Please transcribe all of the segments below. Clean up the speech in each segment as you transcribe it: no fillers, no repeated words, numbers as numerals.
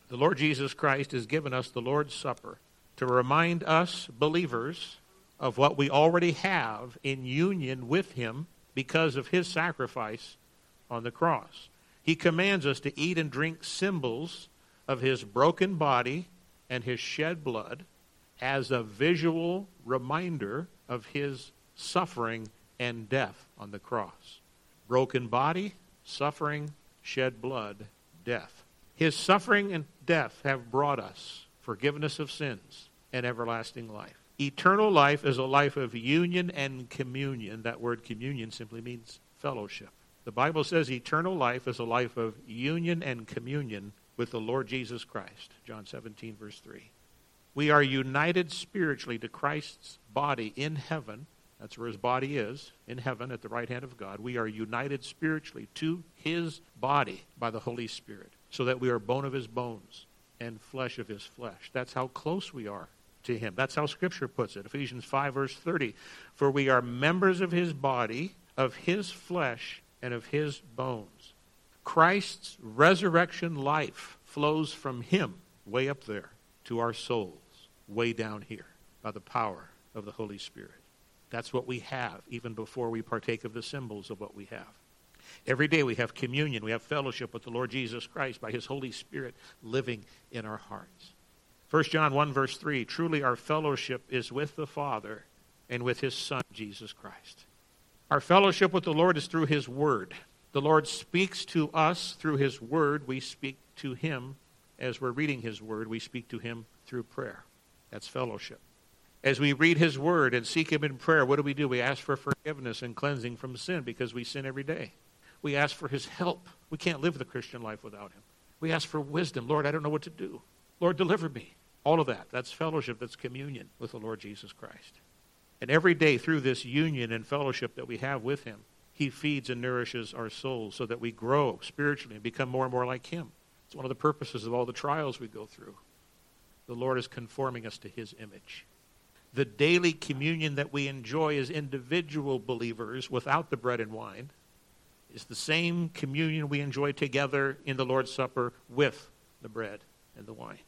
The Lord Jesus Christ has given us the Lord's Supper to remind us believers of what we already have in union with him because of his sacrifice on the cross. He commands us to eat and drink symbols of his broken body and his shed blood as a visual reminder of his suffering and death on the cross. Broken body, suffering, shed blood, death. His suffering and death have brought us forgiveness of sins and everlasting life. Eternal life is a life of union and communion. That word communion simply means fellowship. The Bible says eternal life is a life of union and communion with the Lord Jesus Christ. John 17, verse 3. We are united spiritually to Christ's body in heaven. That's where his body is, in heaven at the right hand of God. We are united spiritually to his body by the Holy Spirit, so that we are bone of his bones and flesh of his flesh. That's how close we are to him. That's how Scripture puts it. Ephesians 5, verse 30. For we are members of his body, of his flesh, and of his bones. Christ's resurrection life flows from him, way up there, to our souls, way down here, by the power of the Holy Spirit. That's what we have, even before we partake of the symbols of what we have. Every day we have communion, we have fellowship with the Lord Jesus Christ by his Holy Spirit living in our hearts. 1 John 1, verse 3, truly our fellowship is with the Father and with his Son, Jesus Christ. Our fellowship with the Lord is through his word. The Lord speaks to us through his word. We speak to him as we're reading his word. We speak to him through prayer. That's fellowship. As we read his word and seek him in prayer, what do? We ask for forgiveness and cleansing from sin because we sin every day. We ask for his help. We can't live the Christian life without him. We ask for wisdom. Lord, I don't know what to do. Lord, deliver me. All of that. That's fellowship. That's communion with the Lord Jesus Christ. And every day through this union and fellowship that we have with him, he feeds and nourishes our souls so that we grow spiritually and become more and more like him. It's one of the purposes of all the trials we go through. The Lord is conforming us to his image. The daily communion that we enjoy as individual believers without the bread and wine is the same communion we enjoy together in the Lord's Supper with the bread and the wine.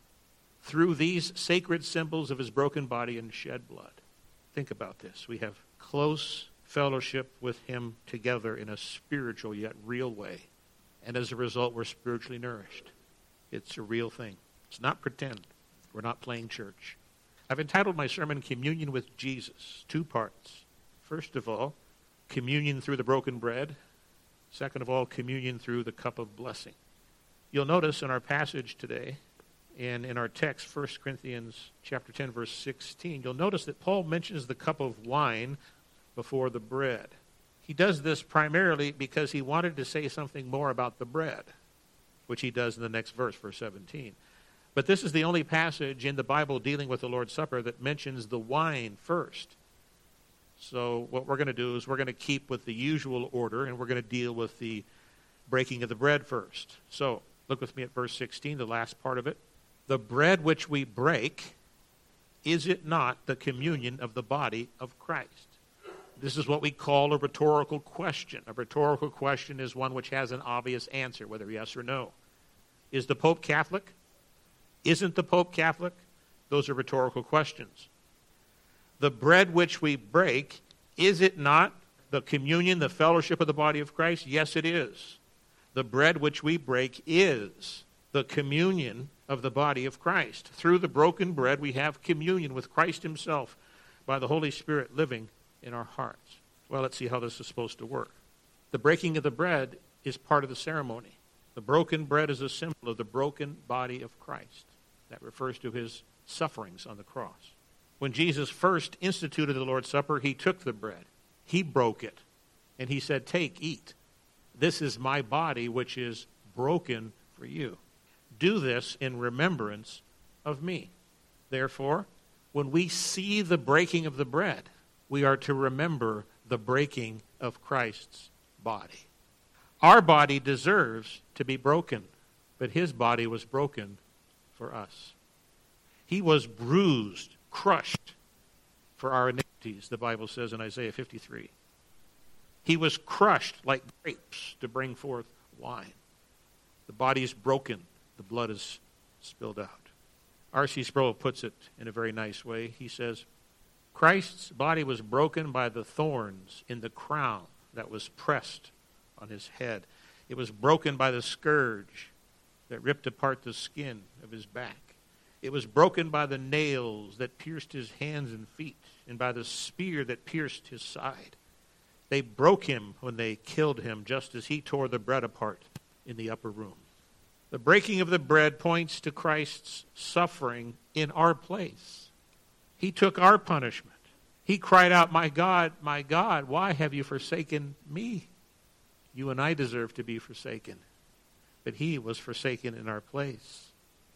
Through these sacred symbols of his broken body and shed blood. Think about this. We have close fellowship with him together in a spiritual yet real way. And as a result, we're spiritually nourished. It's a real thing. It's not pretend. We're not playing church. I've entitled my sermon, Communion with Jesus, 2 parts. First of all, communion through the broken bread. Second of all, communion through the cup of blessing. You'll notice in our passage today, and in our text, 1 Corinthians chapter 10, verse 16, you'll notice that Paul mentions the cup of wine before the bread. He does this primarily because he wanted to say something more about the bread, which he does in the next verse, verse 17. But this is the only passage in the Bible dealing with the Lord's Supper that mentions the wine first. So what we're going to do is we're going to keep with the usual order, and we're going to deal with the breaking of the bread first. So look with me at verse 16, the last part of it. The bread which we break, is it not the communion of the body of Christ? This is what we call a rhetorical question. A rhetorical question is one which has an obvious answer, whether yes or no. Is the Pope Catholic? Isn't the Pope Catholic? Those are rhetorical questions. The bread which we break, is it not the communion, the fellowship of the body of Christ? Yes, it is. The bread which we break is the communion of the body of Christ. Through the broken bread, we have communion with Christ himself by the Holy Spirit living in our hearts. Well, let's see how this is supposed to work. The breaking of the bread is part of the ceremony. The broken bread is a symbol of the broken body of Christ. That refers to his sufferings on the cross. When Jesus first instituted the Lord's Supper, he took the bread. He broke it. And he said, take, eat. This is my body, which is broken for you. Do this in remembrance of me. Therefore, when we see the breaking of the bread, we are to remember the breaking of Christ's body. Our body deserves to be broken, but his body was broken for us. He was bruised, crushed for our iniquities, the Bible says in Isaiah 53. He was crushed like grapes to bring forth wine. The body is broken. The blood is spilled out. R.C. Sproul puts it in a very nice way. He says, Christ's body was broken by the thorns in the crown that was pressed on his head. It was broken by the scourge that ripped apart the skin of his back. It was broken by the nails that pierced his hands and feet, and by the spear that pierced his side. They broke him when they killed him, just as he tore the bread apart in the upper room. The breaking of the bread points to Christ's suffering in our place. He took our punishment. He cried out, my God, why have you forsaken me? You and I deserve to be forsaken, but he was forsaken in our place.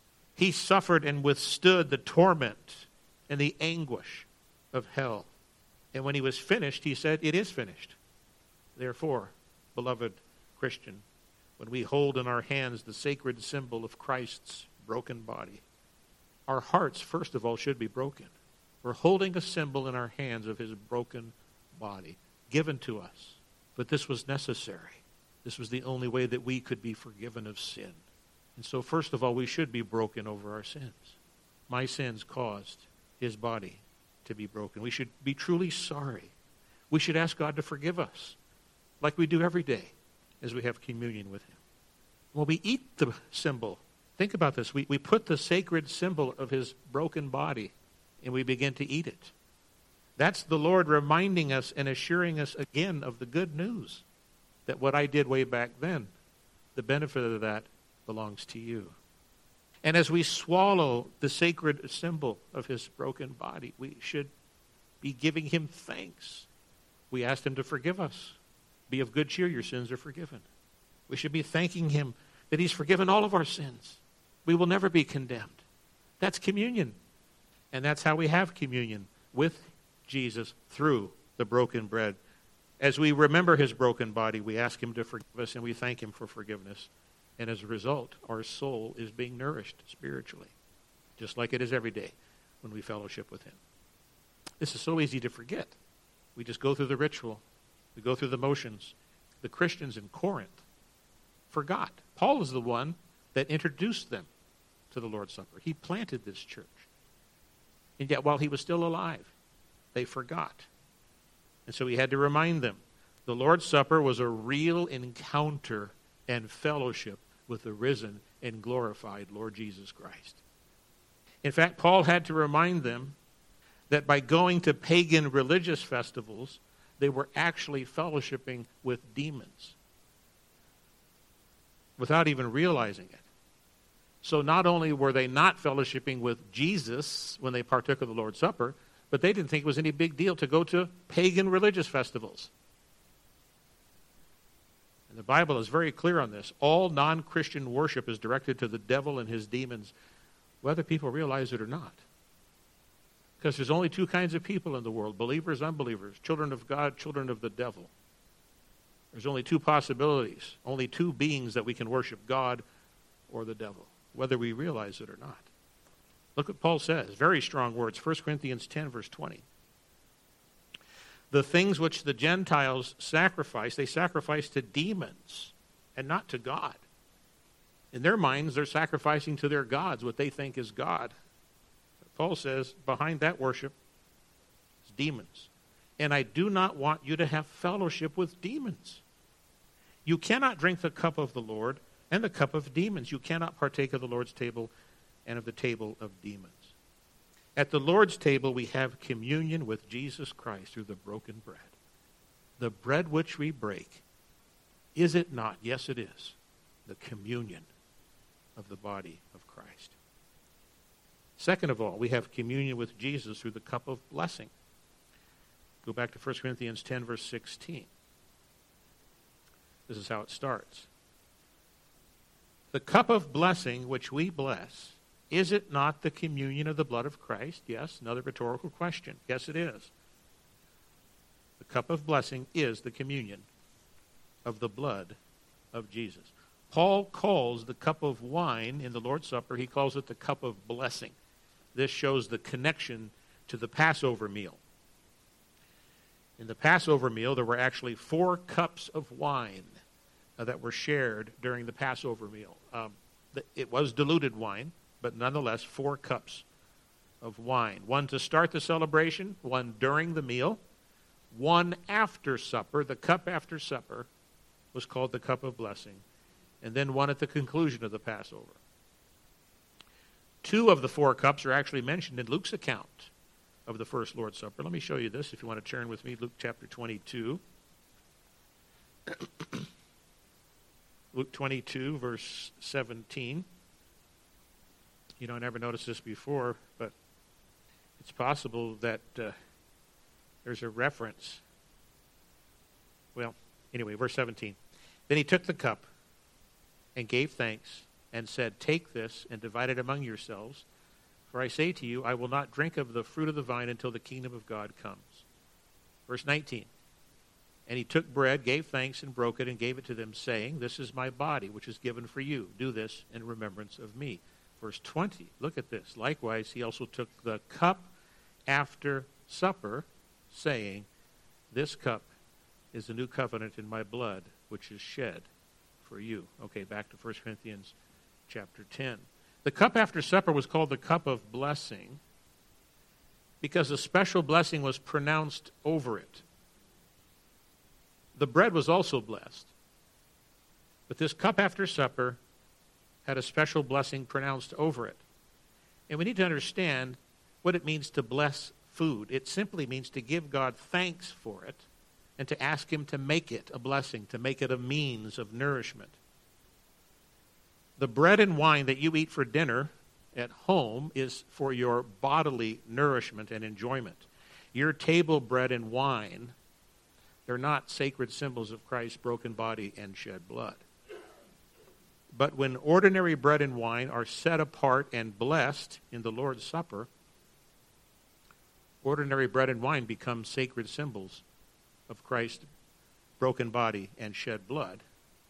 He suffered and withstood the torment and the anguish of hell. And when he was finished, he said, it is finished. Therefore, beloved Christian, when we hold in our hands the sacred symbol of Christ's broken body, our hearts, first of all, should be broken. We're holding a symbol in our hands of his broken body, given to us. But this was necessary. This was the only way that we could be forgiven of sin. And so, first of all, we should be broken over our sins. My sins caused his body to be broken. We should be truly sorry. We should ask God to forgive us, like we do every day as we have communion with him. When we eat the symbol, think about this. We put the sacred symbol of his broken body and we begin to eat it. That's the Lord reminding us and assuring us again of the good news that what I did way back then, the benefit of that belongs to you. And as we swallow the sacred symbol of his broken body, we should be giving him thanks. We asked him to forgive us. Be of good cheer, your sins are forgiven. We should be thanking him that he's forgiven all of our sins. We will never be condemned. That's communion. And that's how we have communion with Jesus through the broken bread. As we remember his broken body, we ask him to forgive us and we thank him for forgiveness. And as a result, our soul is being nourished spiritually, just like it is every day when we fellowship with him. This is so easy to forget. We just go through the ritual. We go through the motions. The Christians in Corinth forgot. Paul is the one that introduced them to the Lord's Supper. He planted this church. And yet while he was still alive, they forgot. And so he had to remind them. The Lord's Supper was a real encounter and fellowship with the risen and glorified Lord Jesus Christ. In fact, Paul had to remind them that by going to pagan religious festivals, they were actually fellowshipping with demons without even realizing it. So not only were they not fellowshipping with Jesus when they partook of the Lord's Supper, but they didn't think it was any big deal to go to pagan religious festivals. And the Bible is very clear on this. All non-Christian worship is directed to the devil and his demons, whether people realize it or not. Because there's only two kinds of people in the world, believers, unbelievers, children of God, children of the devil. There's only two possibilities, only two beings that we can worship, God or the devil, whether we realize it or not. Look what Paul says, very strong words, 1 Corinthians 10, verse 20. The things which the Gentiles sacrifice, they sacrifice to demons and not to God. In their minds, they're sacrificing to their gods, what they think is God. Paul says, behind that worship is demons. And I do not want you to have fellowship with demons. You cannot drink the cup of the Lord and the cup of demons. You cannot partake of the Lord's table and of the table of demons. At the Lord's table, we have communion with Jesus Christ through the broken bread. The bread which we break, is it not? Yes, it is. The communion of the body of Christ. Second of all, we have communion with Jesus through the cup of blessing. Go back to 1 Corinthians 10, verse 16. This is how it starts. The cup of blessing which we bless, is it not the communion of the blood of Christ? Yes, another rhetorical question. Yes, it is. The cup of blessing is the communion of the blood of Jesus. Paul calls the cup of wine in the Lord's Supper, he calls it the cup of blessing. This shows the connection to the Passover meal. In the Passover meal, there were actually 4 cups of wine that were shared during the Passover meal. It was diluted wine. but nonetheless 4 cups of wine. One to start the celebration, one during the meal, one after supper. The cup after supper was called the cup of blessing, and then one at the conclusion of the Passover. 2 of the 4 cups are actually mentioned in Luke's account of the first Lord's Supper. Let me show you this if you want to turn with me, Luke chapter 22. Luke 22, verse 17. You know, I never noticed this before, but it's possible that there's a reference. Well, anyway, verse 17. Then he took the cup and gave thanks and said, "Take this and divide it among yourselves. For I say to you, I will not drink of the fruit of the vine until the kingdom of God comes." Verse 19. And he took bread, gave thanks, and broke it, and gave it to them, saying, "This is my body, which is given for you. Do this in remembrance of me." Verse 20. Look at this. Likewise, he also took the cup after supper, saying, "This cup is the new covenant in my blood, which is shed for you." Okay, back to 1 Corinthians chapter 10. The cup after supper was called the cup of blessing because a special blessing was pronounced over it. The bread was also blessed, but this cup after supper had a special blessing pronounced over it. And we need to understand what it means to bless food. It simply means to give God thanks for it and to ask him to make it a blessing, to make it a means of nourishment. The bread and wine that you eat for dinner at home is for your bodily nourishment and enjoyment. Your table bread and wine, they're not sacred symbols of Christ's broken body and shed blood. But when ordinary bread and wine are set apart and blessed in the Lord's Supper, ordinary bread and wine become sacred symbols of Christ's broken body and shed blood.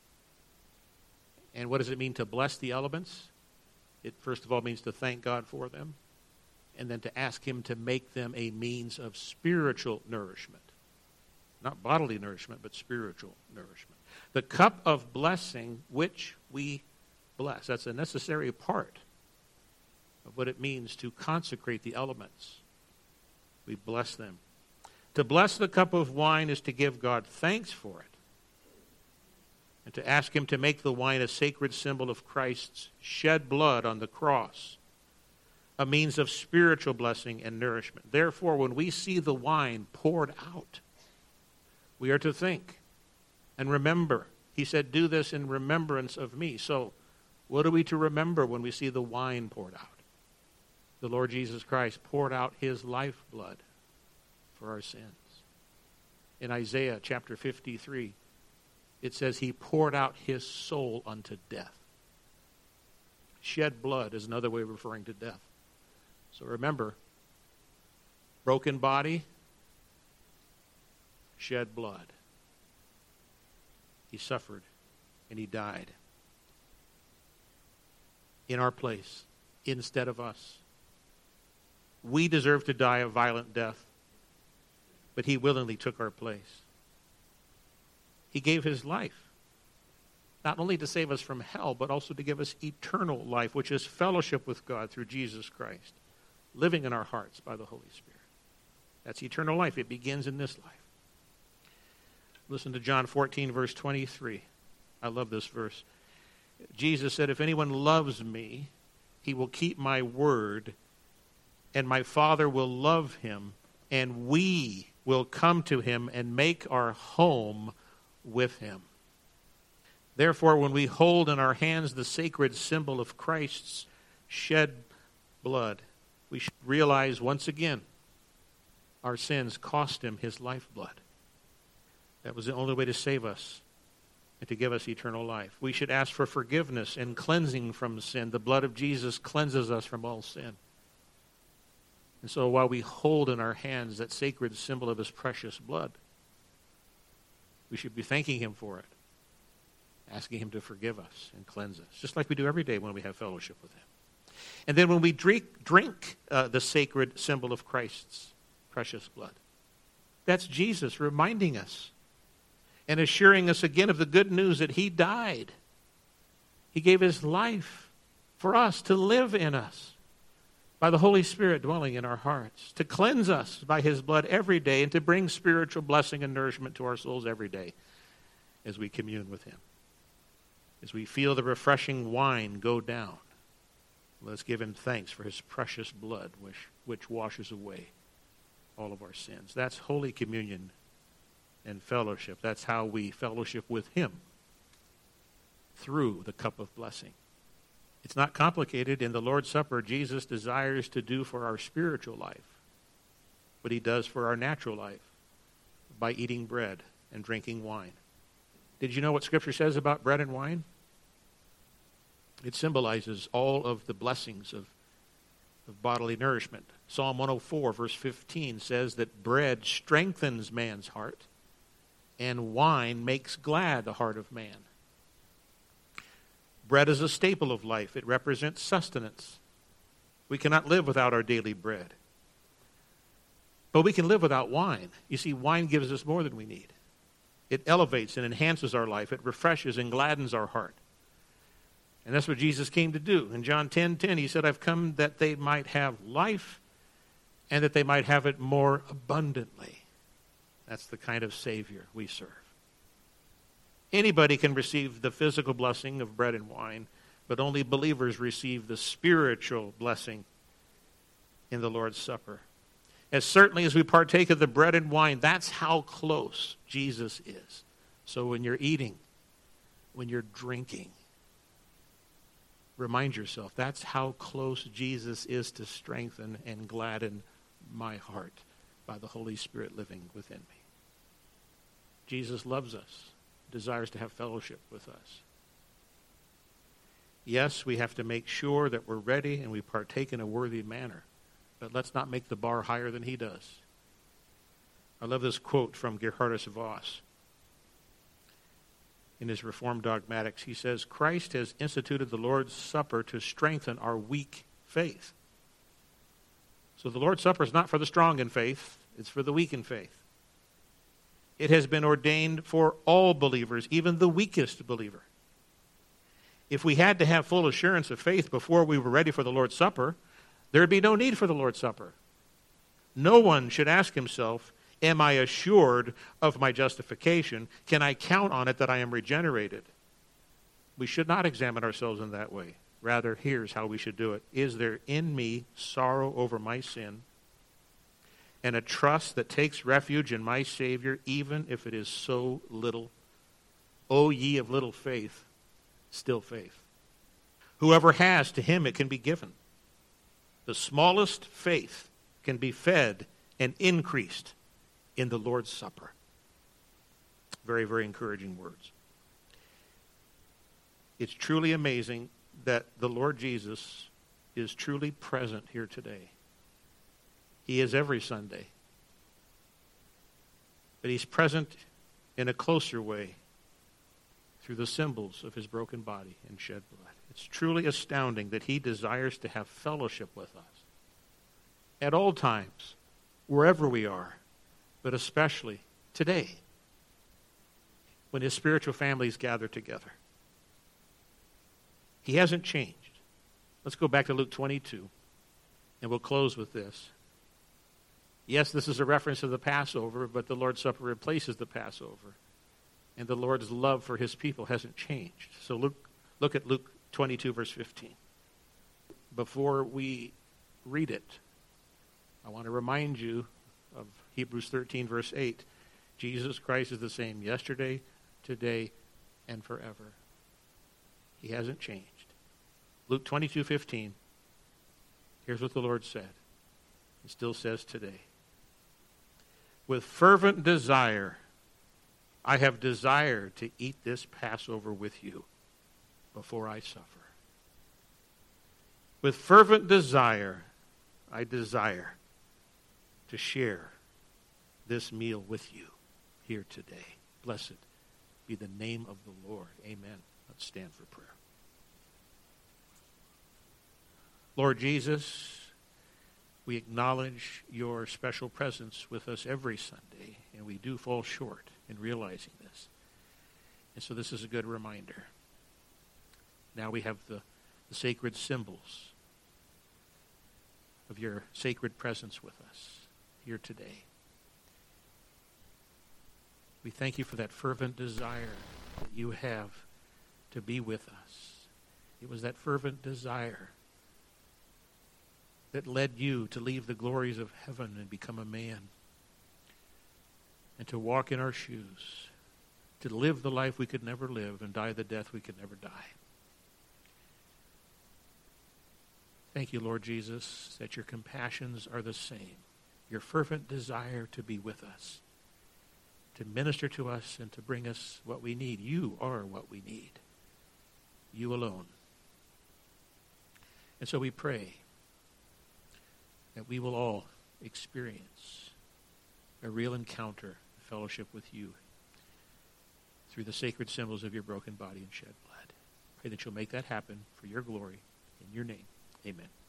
And what does it mean to bless the elements? It first of all means to thank God for them, and then to ask him to make them a means of spiritual nourishment. Not bodily nourishment, but spiritual nourishment. The cup of blessing which we bless. That's a necessary part of what it means to consecrate the elements. We bless them. To bless the cup of wine is to give God thanks for it, and to ask him to make the wine a sacred symbol of Christ's shed blood on the cross, a means of spiritual blessing and nourishment. Therefore, when we see the wine poured out, we are to think and remember. He said, "Do this in remembrance of me." So, what are we to remember when we see the wine poured out? The Lord Jesus Christ poured out his lifeblood for our sins. In Isaiah chapter 53, it says he poured out his soul unto death. Shed blood is another way of referring to death. So remember, broken body, shed blood. He suffered and he died in our place instead of us. We deserve to die a violent death, but he willingly took our place. He gave his life, not only to save us from hell, but also to give us eternal life, which is fellowship with God through Jesus Christ, living in our hearts by the Holy Spirit. That's eternal life. It begins in this life. Listen to John 14, verse 23. I love this verse. Jesus said, "If anyone loves me, he will keep my word, and my Father will love him, and we will come to him and make our home with him." Therefore, when we hold in our hands the sacred symbol of Christ's shed blood, we should realize once again our sins cost him his lifeblood. That was the only way to save us and to give us eternal life. We should ask for forgiveness and cleansing from sin. The blood of Jesus cleanses us from all sin. And so while we hold in our hands that sacred symbol of his precious blood, we should be thanking him for it, asking him to forgive us and cleanse us, just like we do every day when we have fellowship with him. And then when we drink the sacred symbol of Christ's precious blood, that's Jesus reminding us and assuring us again of the good news that he died. He gave his life for us to live in us by the Holy Spirit dwelling in our hearts, to cleanse us by his blood every day, and to bring spiritual blessing and nourishment to our souls every day as we commune with him. As we feel the refreshing wine go down, let's give him thanks for his precious blood, which washes away all of our sins. That's Holy Communion and fellowship. That's how we fellowship with him, through the cup of blessing. It's not complicated. In the Lord's Supper, Jesus desires to do for our spiritual life what he does for our natural life by eating bread and drinking wine. Did you know what Scripture says about bread and wine? It symbolizes all of the blessings of bodily nourishment. Psalm 104, verse 15 says that bread strengthens man's heart, and wine makes glad the heart of man. Bread is a staple of life. It represents sustenance. We cannot live without our daily bread. But we can live without wine. You see, wine gives us more than we need. It elevates and enhances our life. It refreshes and gladdens our heart. And that's what Jesus came to do. In John 10:10, he said, I've come that they might have life and that they might have it more abundantly. That's the kind of Savior we serve. Anybody can receive the physical blessing of bread and wine, but only believers receive the spiritual blessing in the Lord's Supper. As certainly as we partake of the bread and wine, that's how close Jesus is. So when you're eating, when you're drinking, remind yourself, that's how close Jesus is to strengthen and gladden my heart by the Holy Spirit living within me. Jesus loves us, desires to have fellowship with us. Yes, we have to make sure that we're ready and we partake in a worthy manner, but let's not make the bar higher than he does. I love this quote from Geerhardus Vos. In his Reformed Dogmatics, he says, Christ has instituted the Lord's Supper to strengthen our weak faith. So the Lord's Supper is not for the strong in faith, it's for the weak in faith. It has been ordained for all believers, even the weakest believer. If we had to have full assurance of faith before we were ready for the Lord's Supper, there would be no need for the Lord's Supper. No one should ask himself, am I assured of my justification? Can I count on it that I am regenerated? We should not examine ourselves in that way. Rather, here's how we should do it. Is there in me sorrow over my sin and a trust that takes refuge in my Savior, even if it is so little? O ye of little faith, still faith. Whoever has, to him it can be given. The smallest faith can be fed and increased in the Lord's Supper. Very, very encouraging words. It's truly amazing that the Lord Jesus is truly present here today. He is every Sunday. But he's present in a closer way through the symbols of his broken body and shed blood. It's truly astounding that he desires to have fellowship with us at all times, wherever we are, but especially today, when his spiritual families gather together. He hasn't changed. Let's go back to Luke 22, and we'll close with this. Yes, this is a reference to the Passover, but the Lord's Supper replaces the Passover. And the Lord's love for his people hasn't changed. So look at Luke 22, verse 15. Before we read it, I want to remind you of Hebrews 13, verse 8. Jesus Christ is the same yesterday, today, and forever. He hasn't changed. Luke 22:15. Here's what the Lord said. It still says today. With fervent desire, I have desired to eat this Passover with you before I suffer. With fervent desire, I desire to share this meal with you here today. Blessed be the name of the Lord. Amen. Let's stand for prayer. Lord Jesus, we acknowledge your special presence with us every Sunday, and we do fall short in realizing this. And so this is a good reminder. Now we have the the sacred symbols of your sacred presence with us here today. We thank you for that fervent desire that you have to be with us. It was that fervent desire that led you to leave the glories of heaven and become a man, and to walk in our shoes, to live the life we could never live and die the death we could never die. Thank you, Lord Jesus, that your compassions are the same. Your fervent desire to be with us, to minister to us and to bring us what we need. You are what we need. You alone. And so we pray that we will all experience a real encounter, a fellowship with you through the sacred symbols of your broken body and shed blood. Pray that you'll make that happen for your glory. In your name, amen.